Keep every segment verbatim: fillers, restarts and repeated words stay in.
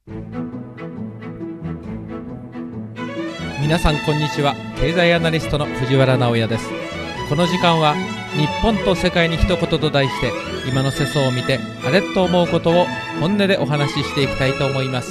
皆さんこんにちは。経済アナリストの藤原直也です。この時間は日本と世界に一言と題して、今の世相を見てあれっと思うことを本音でお話ししていきたいと思います。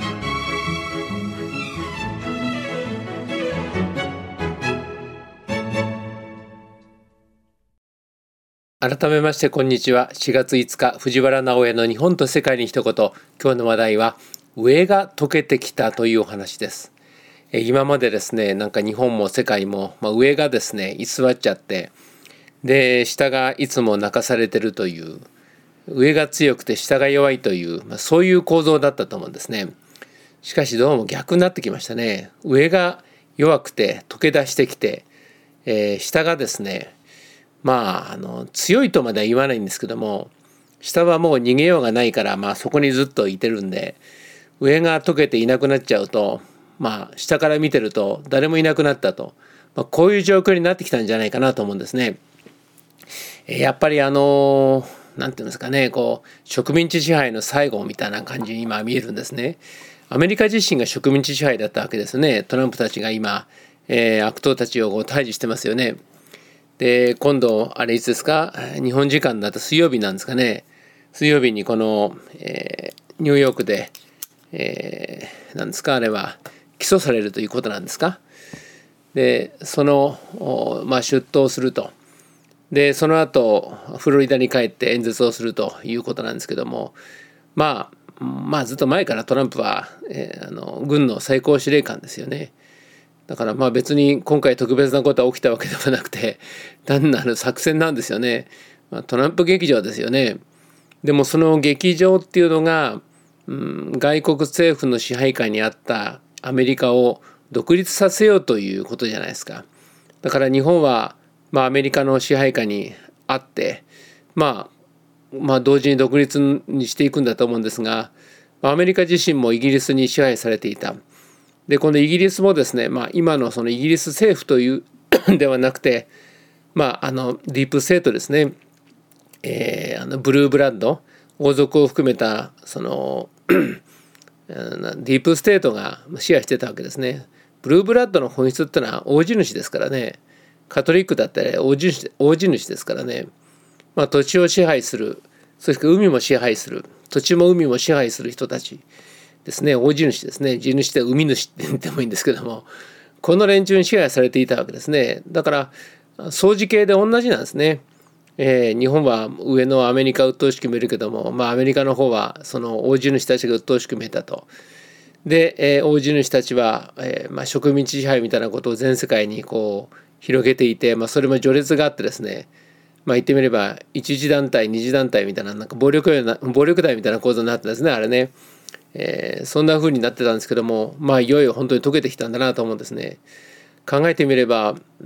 改めましてこんにちは。しがついつか藤原直也の日本と世界に一言。今日の話題は上が溶けてきたというお話です。今までですね、なんか日本も世界も、まあ、上がですね居座っちゃって、で下がいつも泣かされてるという、上が強くて下が弱いという、まあ、そういう構造だったと思うんですね。しかしどうも逆になってきましたね。上が弱くて溶け出してきて、えー、下がですねまああの強いとまでは言わないんですけども、下はもう逃げようがないから、まあ、そこにずっといてるんで、上が溶けていなくなっちゃうと、まあ下から見てると誰もいなくなったと、まあ、こういう状況になってきたんじゃないかなと思うんですね。やっぱりあのなんていうんですかね、こう植民地支配の最後みたいな感じに今見えるんですね。アメリカ自身が植民地支配だったわけですね。トランプたちが今、えー、悪党たちをこう退治してますよね。で今度あれいつですか、日本時間だと水曜日なんですかね。水曜日にこの、えー、ニューヨークで、えー、なんですかあれは起訴されるということなんですか。でその、まあ、出頭すると。でその後フロリダに帰って演説をするということなんですけども、まあまあずっと前からトランプは、えー、あの軍の最高司令官ですよね。だからまあ別に今回特別なことは起きたわけではなくて、単なる作戦なんですよね。まあ、トランプ劇場ですよね。でもその劇場っていうのが、うん、外国政府の支配下にあったアメリカを独立させようということじゃないですか。だから日本は、まあ、アメリカの支配下にあって、まあ、まあ同時に独立にしていくんだと思うんですが、アメリカ自身もイギリスに支配されていた。でこのイギリスもですね、まあ、今のそのイギリス政府というではなくて、まあ、あのディープステートですね、えー、あのブルーブラッド王族を含めたそのディープステートが支配してたわけですね。ブルーブラッドの本質ってのは大地主ですからね。カトリックだったり大地主、大地主ですからね。まあ、土地を支配する、そして海も支配する、土地も海も支配する人たちですね。大地主ですね。地主って海主って言ってもいいんですけども、この連中に支配されていたわけですね。だから相似系で同じなんですね。えー、日本は上のアメリカを鬱陶しく見えるけども、まあ、アメリカの方はその大地主たちが鬱陶しく見えたと。で、えー、大地主たちは、えーまあ、植民地支配みたいなことを全世界にこう広げていて、まあ、それも序列があってですね、まあ、言ってみれば一次団体二次団体みたいな、なんか暴力な暴力団みたいな構造になってですね、あれね、えー、そんな風になってたんですけども、まあいよいよ本当に解けてきたんだなと思うんですね。考えてみれば、うん、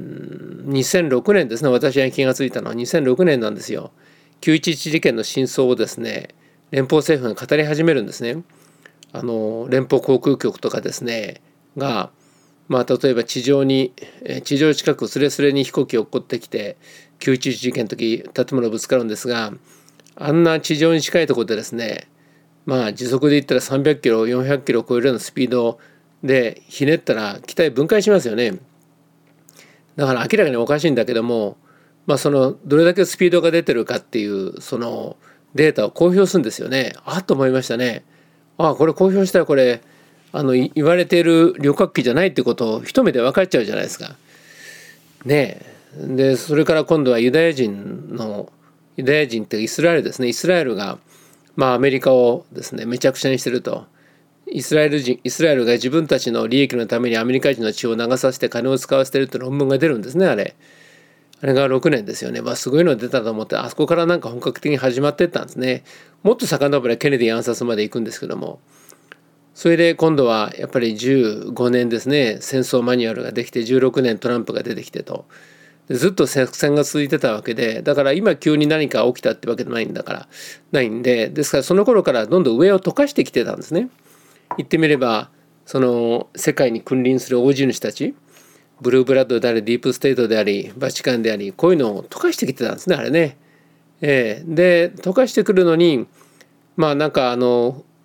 にせんろくねんですね。私が気がついたのはにせんろくねんなんですよ。きゅういちいち事件の真相をですね、連邦政府が語り始めるんですね。あの連邦航空局とかですねが、まあ、例えば地上に地上近くスレスレに飛行機を落っこってきてきゅういちいち事件の時建物ぶつかるんですが、あんな地上に近いところでですね、まあ時速で言ったらさんびゃくキロよんひゃくキロを超えるようなスピードでひねったら機体分解しますよね。だから明らかにおかしいんだけども、まあ、そのどれだけスピードが出てるかっていうそのデータを公表するんですよね。あっと思いましたね。ああこれ公表したらこれあの言われている旅客機じゃないってことを一目で分かっちゃうじゃないですか。ねえ。でそれから今度はユダヤ人のユダヤ人ってイスラエルですね。イスラエルがまあアメリカをですねめちゃくちゃにしてると。イスラエル人イスラエルが自分たちの利益のためにアメリカ人の血を流させて金を使わせてるって論文が出るんですね。あれあれがろくねんですよね。まあ、すごいの出たと思って、あそこからなんか本格的に始まっていったんですね。もっと遡ればケネディ暗殺まで行くんですけども、それで今度はやっぱりじゅうごねんですね、戦争マニュアルができて、じゅうろくねんトランプが出てきてと、ずっと戦が続いてたわけで、だから今急に何か起きたってわけじゃないんだからないんで、ですからその頃からどんどん上を溶かしてきてたんですね。言ってみればその世界に君臨する大地主たち、ブルーブラッドでありディープステートでありバチカンであり、こういうのを溶かしてきてたんですね、あれね。えー、で溶かしてくるのにまあなんかあの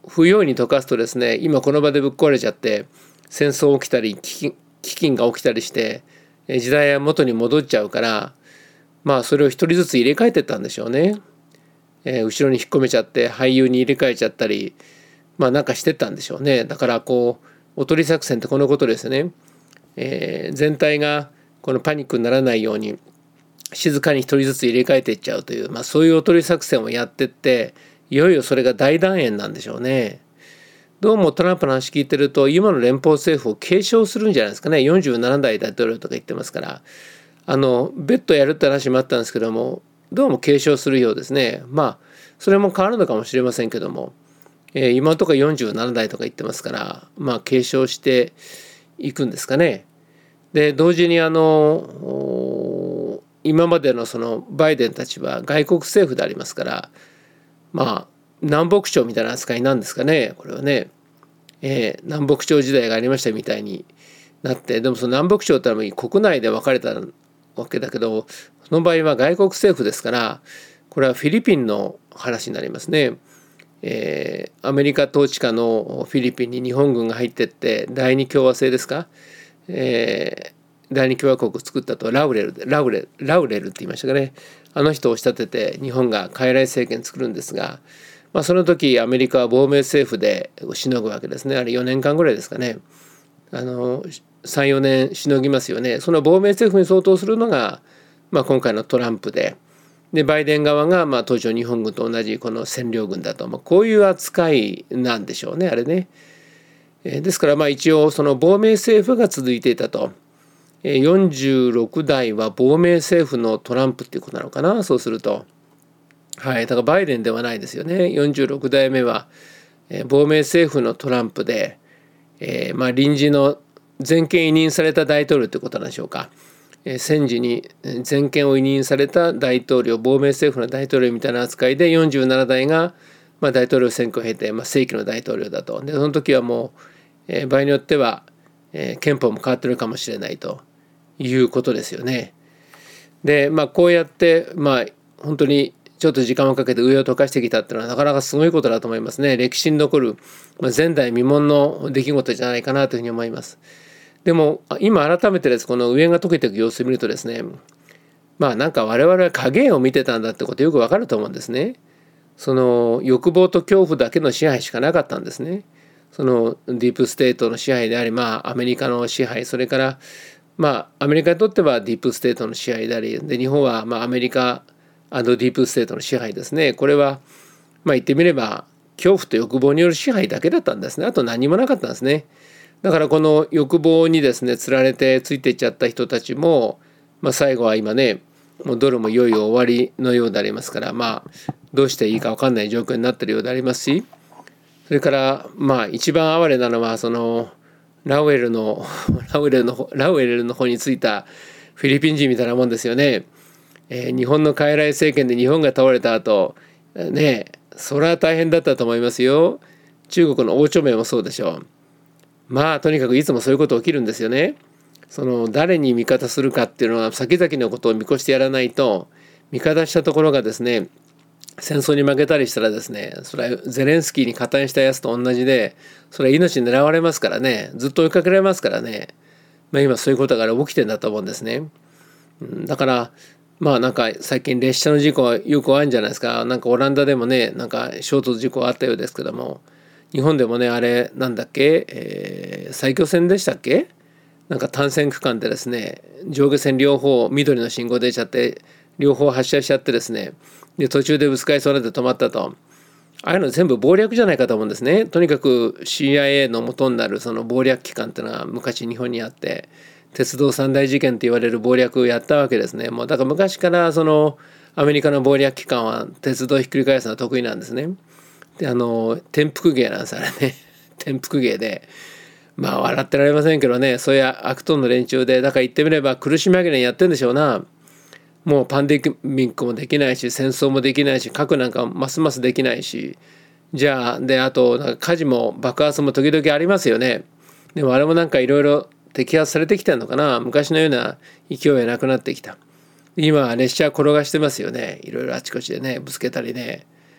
不用意に溶かすとですね、今この場でぶっ壊れちゃって戦争起きたり飢饉が起きたりして時代は元に戻っちゃうから、まあそれを一人ずつ入れ替えてったんでしょうね。えー、後ろに引っ込めちゃって俳優に入れ替えちゃったり、まあなんかしてったんでしょうね。だからこうおとり作戦ってこのことですね。えー、全体がこのパニックにならないように静かに一人ずつ入れ替えていっちゃうという、まあ、そういうおとり作戦をやってって、いよいよそれが大団円なんでしょうね。どうもトランプの話聞いてると今の連邦政府を継承するんじゃないですかね。よんじゅうななだい大統領とか言ってますから、あの別途やるって話もあったんですけども、どうも継承するようですね。まあそれも変わるのかもしれませんけども、えー、今のところよんじゅうななだいとか言ってますから、まあ継承していくんですかね。で同時にあの今までのそのバイデンたちは外国政府でありますから、まあ南北朝みたいな扱いなんですかね、これはね。えー、南北朝時代がありましたみたいになって、でもその南北朝ってのは国内で分かれたわけだけど、その場合は外国政府ですから、これはフィリピンの話になりますね。えー、アメリカ統治下のフィリピンに日本軍が入ってって第二共和制ですか、えー、第二共和国を作ったとラウレルでラウレラウレルって言いましたかね。あの人を仕立てて日本が傀儡政権作るんですが、まあ、その時アメリカは亡命政府でしのぐわけですね。あれよねんかんぐらいですかね。あのさんよねんしのぎますよね。その亡命政府に相当するのが、まあ、今回のトランプで。でバイデン側がまあ当時の日本軍と同じこの占領軍だと、まあ、こういう扱いなんでしょうね、あれね。えー、ですからまあ一応その亡命政府が続いていたと。えー、よんじゅうろくだいは亡命政府のトランプっていうことなのかな、そうすると。はい、だからバイデンではないですよね。よんじゅうろくだいめは、えー、亡命政府のトランプで、えー、まあ臨時の全権委任された大統領ってことなんでしょうか。戦時に全権を委任された大統領、亡命政府の大統領みたいな扱いでよんじゅうななだいがまあ大統領選挙を経て、まあ、正規の大統領だと。でその時はもう、えー、場合によっては、えー、憲法も変わってるかもしれないということですよね。でまあこうやってまあ本当にちょっと時間をかけて上を溶かしてきたっていうのはなかなかすごいことだと思いますね。歴史に残る、まあ、前代未聞の出来事じゃないかなというふうに思います。でも今改めてですこの上が溶けていく様子を見るとですね、まあなんか我々は影を見てたんだってことよくわかると思うんですね。その欲望と恐怖だけの支配しかなかったんですね。そのディープステートの支配であり、まあアメリカの支配、それからまあアメリカにとってはディープステートの支配であり、で日本はまあアメリカディープステートの支配ですね。これはまあ言ってみれば恐怖と欲望による支配だけだったんですね。あと何もなかったんですね。だからこの欲望にですねつられてついていっちゃった人たちも、まあ、最後は今ねもうドルもいよいよ終わりのようでありますから、まあどうしていいか分かんない状況になっているようでありますし、それからまあ一番哀れなのはそのラウエルのラウエルのラウエルの方についたフィリピン人みたいなもんですよね。えー、日本の傀儡政権で日本が倒れた後ね、それは大変だったと思いますよ。中国の王朝名もそうでしょう。まあとにかくいつもそういうこと起きるんですよね。その誰に味方するかっていうのは先々のことを見越してやらないと、味方したところがですね戦争に負けたりしたらですね、それはゼレンスキーに加担したやつと同じで、それは命狙われますからね、ずっと追いかけられますからね、まあ、今そういうことが起きてんだと思うんですね。だからまあなんか最近列車の事故はよくあるんじゃないですか。なんかオランダでもねなんか衝突事故あったようですけども、日本でもねあれなんだっけ、えー、埼京線でしたっけ、なんか単線区間でですね上下線両方緑の信号出ちゃって両方発車しちゃってですね、で途中でぶつかりそうになって止まったと。ああいうの全部謀略じゃないかと思うんですね。とにかく シーアイエー の元になるその謀略機関っていうのは昔日本にあって、鉄道三大事件と言われる謀略をやったわけですね。もうだから昔からそのアメリカの謀略機関は鉄道をひっくり返すのは得意なんですね。であの転覆芸なんですあれね転覆芸で、まあ笑ってられませんけどね、そういう悪党の連中で、だから言ってみれば苦し紛れにやってんでしょうな。もうパンデミックもできないし戦争もできないし核なんかますますできないし、じゃあであとなんか火事も爆発も時々ありますよね。でもあれもなんかいろいろ摘発されてきてるのかな。昔のような勢いはなくなってきた。今列車転がしてますよね、いろいろあちこちでねぶつけたりね。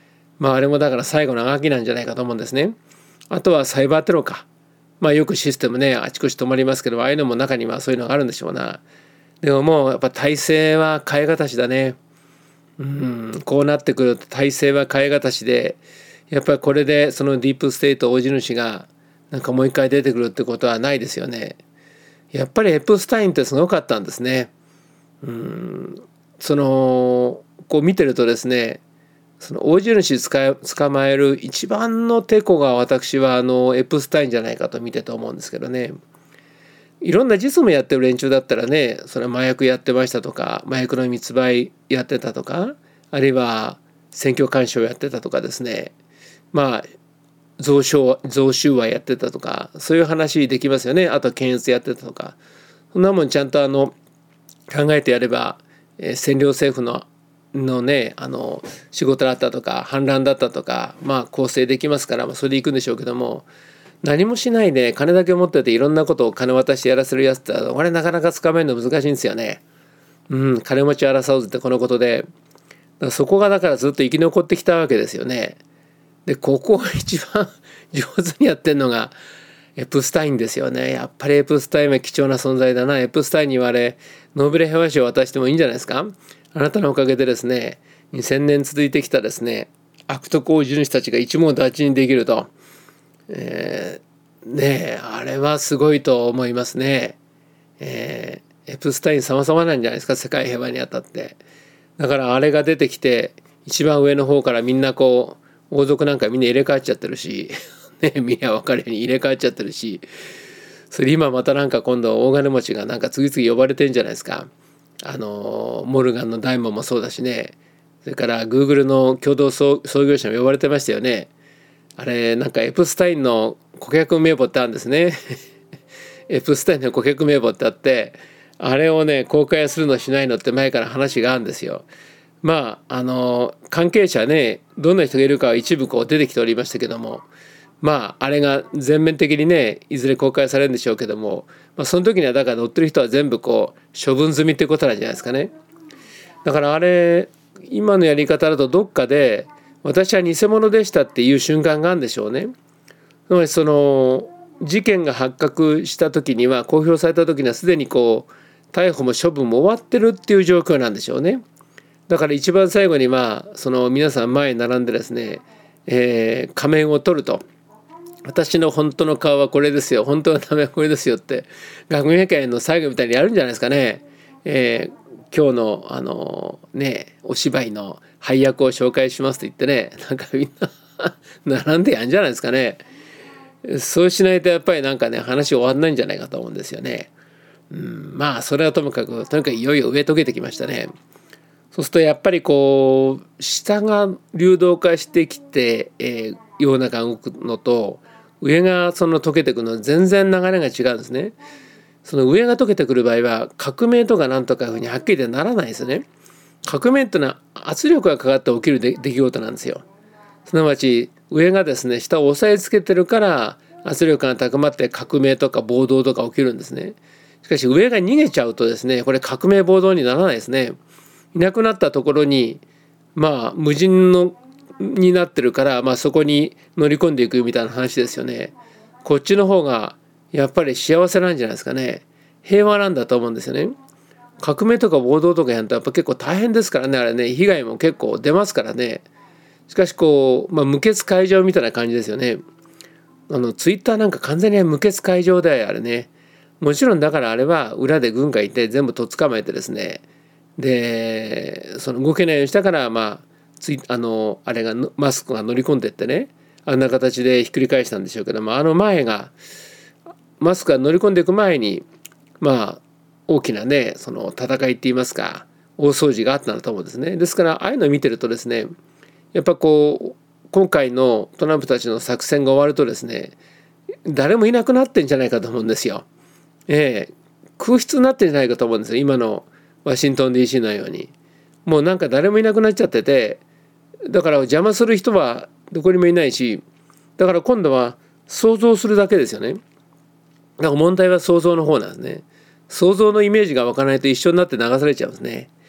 まああれもだから最後のあがきなんじゃないかと思うんですね。あとはサイバーテロか。まあよくシステムねあちこち止まりますけど、ああいうのも中にはそういうのがあるんでしょうな。でももうやっぱ体制は変えがたしだね。うんこうなってくると体制は変えがたしで、やっぱりこれでそのディープステート大地主がなんかもう一回出てくるってことはないですよね。やっぱりエプスタインってすごかったんですね。うんそのこう見てるとですね、その大地主捕まえる一番のテコが私はあのエプスタインじゃないかと見てと思うんですけどね。いろんな実務やってる連中だったらね、それは麻薬やってましたとか麻薬の密売やってたとか、あるいは選挙干渉やってたとかですね、まあ贈収贈収賄やってたとかそういう話できますよね。あと検閲やってたとか、そんなもんちゃんとあの考えてやれば、えー、占領政府ののねあの仕事だったとか反乱だったとかまあ構成できますから、まあ、それでいくんでしょうけども、何もしないで金だけ持ってていろんなことを金渡してやらせるやつってあれなかなか捕まえるの難しいんですよね。うん金持ち争うずってこのことで、だからそこがだからずっと生き残ってきたわけですよね。でここを一番上手にやってるのがエプスタインですよね。やっぱりエプスタインは貴重な存在だな。エプスタインにはあれノーベル平和賞を渡してもいいんじゃないですか。あなたのおかげでですねにせんねん続いてきたですね悪徳大地主たちが一網打尽にできると、えー、ねえあれはすごいと思いますね。えー、エプスタイン様々なんじゃないですか、世界平和にあたって。だからあれが出てきて一番上の方からみんなこう王族なんかみんな入れ替わっちゃってるしね、みんな分かるように入れ替わっちゃってるし、それ今またなんか今度大金持ちがなんか次々呼ばれてんじゃないですか。あのモルガンのダイモンもそうだしね、それからグーグルの共同創業者も呼ばれてましたよね。あれなんかエプスタインの顧客名簿ってあるんですねエプスタインの顧客名簿ってあって、あれをね公開するのしないのって前から話があるんですよ。まああの関係者ねどんな人がいるかは一部こう出てきておりましたけども、まああれが全面的にねいずれ公開されるんでしょうけども、まあ、その時にはだから載ってる人は全部こう処分済みってことなんじゃないですかね。だからあれ今のやり方だとどっかで私は偽物でしたっていう瞬間があるんでしょうね。つまりその事件が発覚した時には公表された時にはすでにこう逮捕も処分も終わってるっていう状況なんでしょうね。だから一番最後にまあその皆さん前に並んでですね、えー、仮面を取ると。私の本当の顔はこれですよ、本当の名前はこれですよって学芸会の最後みたいにやるんじゃないですかね。えー、今日のあのねお芝居の配役を紹介しますと言ってね、なんかみんな並んでやんじゃないですかね。そうしないとやっぱりなんかね話終わんないんじゃないかと思うんですよね。うん、まあそれはともかくとにかくいよいよ植え解けてきましたね。そうするとやっぱりこう下が流動化してきて、えー、世の中動くのと上がその溶けていくの全然流れが違うんですね。その上が溶けてくる場合は革命とかなんとかいうふうにはっきりとならないですよね。革命っていうのは圧力がかかって起きる出来事なんですよ。すなわち上がですね下を押さえつけてるから圧力が高まって革命とか暴動とか起きるんですね。しかし上が逃げちゃうとですねこれ革命暴動にならないですね。いなくなったところにまあ無人のになってるから、まあ、そこに乗り込んでいくみたいな話ですよね。こっちの方がやっぱり幸せなんじゃないですかね。平和なんだと思うんですよね。革命とか暴動とかやるとやっぱ結構大変ですからね、あれね被害も結構出ますからね。しかしこう、まあ、無血開城みたいな感じですよね。あのツイッターなんか完全に無血開城だよあれね。もちろんだからあれは裏で軍がいて全部とっ捕まえてですね、でその動けないようにしたからまあついあのあれがマスクが乗り込んでってねあんな形でひっくり返したんでしょうけども、あの前がマスクが乗り込んでいく前にまあ大きなねその戦いって言いますか大掃除があったんだと思うんですね。ですからああいうのを見てるとですねやっぱこう今回のトランプたちの作戦が終わるとですね誰もいなくなってんじゃないかと思うんですよ。ええ空室になってんじゃないかと思うんですよ、今のワシントン ディーシー のように。もうなんか誰もいなくなっちゃってて、だから邪魔する人はどこにもいないし、だから今度は想像するだけですよね。だから問題は想像の方なんですね。想像のイメージが湧かないと一緒になって流されちゃうんですね。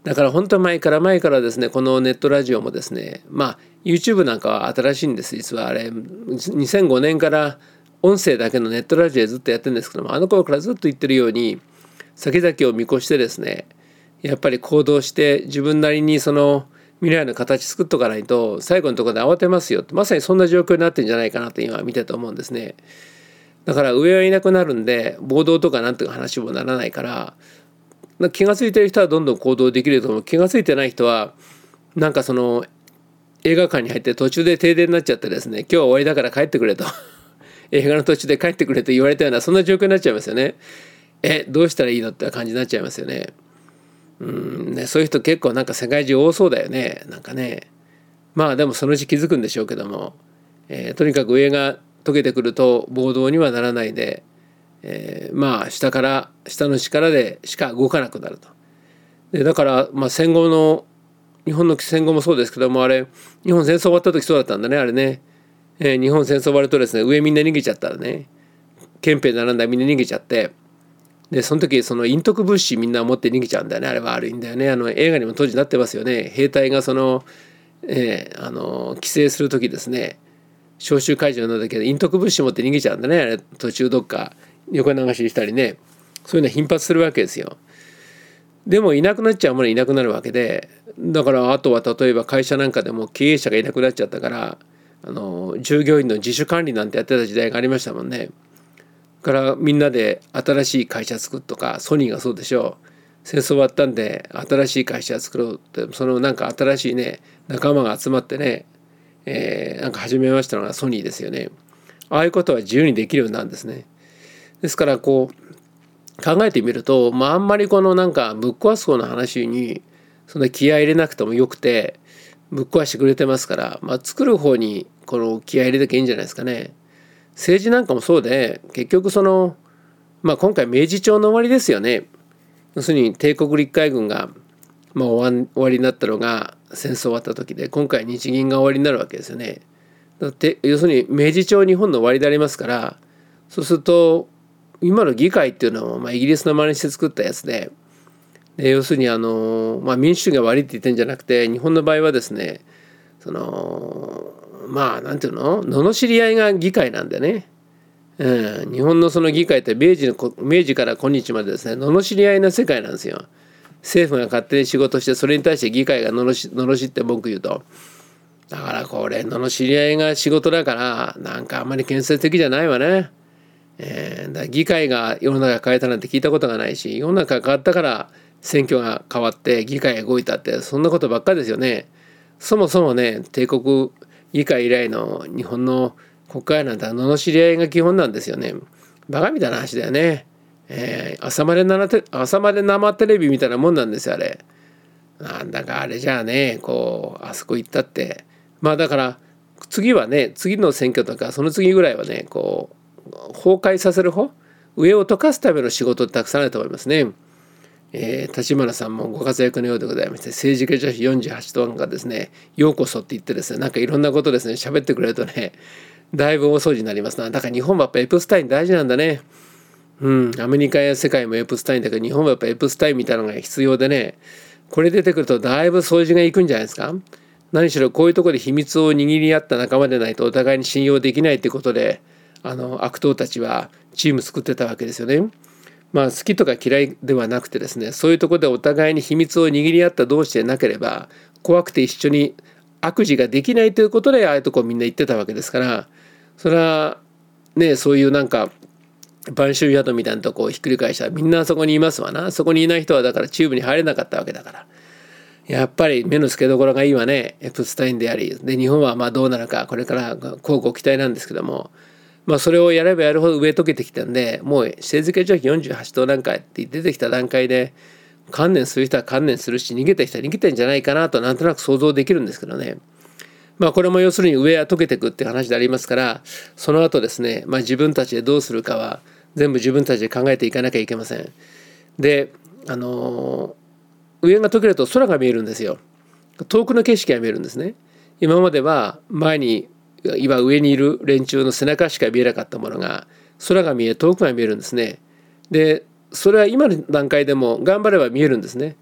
だから本当前から前からですね、このネットラジオもですね、まあ YouTube なんかは新しいんです。実はあれにせんごねんから音声だけのネットラジオでずっとやってるんですけども、あの頃からずっと言ってるように、先々を見越してですね、やっぱり行動して自分なりにその未来の形作っとかないと最後のところで慌てますよって、まさにそんな状況になってるんじゃないかなと今見てて思うんですね。だから上はいなくなるんで暴動とかなんていう話もならないから、気が付いてる人はどんどん行動できると思う。気が付いてない人はなんかその映画館に入って途中で停電になっちゃってですね、今日は終わりだから帰ってくれと映画の途中で帰ってくれと言われたようなそんな状況になっちゃいますよね。えどうしたらいいのって感じになっちゃいますよね。うんね、そういう人結構なんか世界中多そうだよね。なんかね、まあでもそのうち気づくんでしょうけども、えー、とにかく上が溶けてくると暴動にはならないで、えー、まあ下から下の力でしか動かなくなると。でだからまあ戦後の日本の戦後もそうですけども、あれ日本戦争終わった時そうだったんだね、あれね。えー、日本戦争終わるとですね、上みんな逃げちゃったらね、憲兵並んだらみんな逃げちゃって、でその時その陰徳物資みんな持って逃げちゃうんだよね。あれは悪いんだよね。あの映画にも当時なってますよね。兵隊がその、えー、あの帰省する時ですね、召集会場なんだけど陰徳物資持って逃げちゃうんだね。あれ途中どっか横流ししたりね、そういうの頻発するわけですよ。でもいなくなっちゃうものいなくなるわけで、だからあとは例えば会社なんかでも経営者がいなくなっちゃったから、あの従業員の自主管理なんてやってた時代がありましたもんね。からみんなで新しい会社作るとか、ソニーがそうでしょう。戦争終わったんで新しい会社作ろうって、そのなんか新しいね仲間が集まってね、えー、なんか始めましたのがソニーですよね。ああいうことは自由にできるようになるんですね。ですからこう考えてみると、まああんまりこのなんかぶっ壊す方の話にそんな気合い入れなくてもよくて、ぶっ壊してくれてますから、まあ、作る方にこの気合い入れなきゃいいんじゃないですかね。政治なんかもそうで、結局その、まあ、今回明治朝の終わりですよね。要するに帝国陸海軍が、まあ、終わ終わりになったのが戦争終わった時で、今回日銀が終わりになるわけですよね。だって要するに明治朝日本の終わりでありますから、そうすると今の議会っていうのは、まあ、イギリスの真似して作ったやつで、で要するにあの、まあ、民主主義が悪いって言ってるんじゃなくて、日本の場合はですね、そのまあなんていうの、罵り合いが議会なんでね、うん、日本のその議会って明治の明治から今日までですね、罵り合いの世界なんですよ。政府が勝手に仕事して、それに対して議会が罵罵って文句言うと、だからこれ罵り合いが仕事だから、なんかあんまり建設的じゃないわね。えー、だ議会が世の中変えたなんて聞いたことがないし、世の中変わったから選挙が変わって議会が動いたって、そんなことばっかりですよね。そもそもね、帝国議会以来の日本の国会なんて罵り合いが基本なんですよね。バカみたいな話だよね。えー、朝まで生テ朝まで生テレビみたいなもんなんですよあれ。なんだかあれじゃあね、こうあそこ行ったって、まあだから次はね、次の選挙とかその次ぐらいはね、こう崩壊させる方、上を溶かすための仕事ってたくさんあると思いますね。えー、立花さんもご活躍のようでございまして、政治家女子よんじゅうはちとんがですね、ようこそって言ってですね、なんかいろんなことですね喋ってくれるとね、だいぶ大掃除になりますな。だから日本はやっぱエプスタイン大事なんだね。うん、アメリカや世界もエプスタインだけど、日本はやっぱエプスタインみたいなのが必要でね、これ出てくるとだいぶ掃除がいくんじゃないですか。何しろこういうところで秘密を握り合った仲間でないとお互いに信用できないってことで、あの悪党たちはチーム作ってたわけですよね。まあ好きとか嫌いではなくてですね、そういうところでお互いに秘密を握り合った同士でなければ、怖くて一緒に悪事ができないということで、ああいうとこみんな言ってたわけですから、それはね、そういうなんか晩秋宿みたいなとこをひっくり返したらみんなそこにいますわな。そこにいない人はだからチームに入れなかったわけだから、やっぱり目の付けどころがいいわね、エプスタインであり。で日本はまあどうなるか、これから乞うご期待なんですけども、まあそれをやればやるほど上溶けてきたんで、もう政治家女子よんじゅうはちとう段階って出てきた段階で、観念する人は観念するし、逃げた人は逃げてんじゃないかなとなんとなく想像できるんですけどね。まあこれも要するに上は溶けていくって話でありますから、その後ですね、まあ自分たちでどうするかは全部自分たちで考えていかなきゃいけません。で、あのー、上が溶けると空が見えるんですよ。遠くの景色が見えるんですね。今までは前に今上にいる連中の背中しか見えなかったものが、空が見え遠くが見えるんですね。でそれは今の段階でも頑張れば見えるんですね。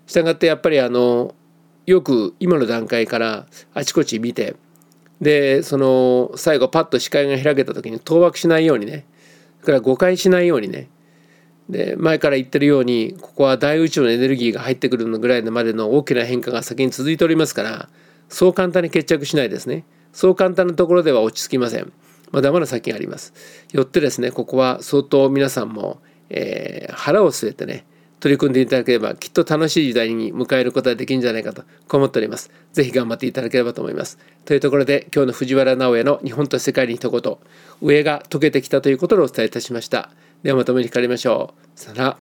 したがってやっぱりあのよく今の段階からあちこち見て、でその最後パッと視界が開けた時に倒幕しないようにね、それから誤解しないようにね、で前から言ってるようにここは大宇宙のエネルギーが入ってくるのぐらいまでの大きな変化が先に続いておりますから、そう簡単に決着しないですね。そう簡単なところでは落ち着きません。まだまだ先があります。よってですね、ここは相当皆さんも、えー、腹を据えてね取り組んでいただければ、きっと楽しい時代に迎えることができるんじゃないかと思っております。ぜひ頑張っていただければと思います。というところで、今日の藤原直哉の日本と世界に一言、上が解けてきたということをお伝えいたしました。ではまたお目にかかりましょう。さよなら。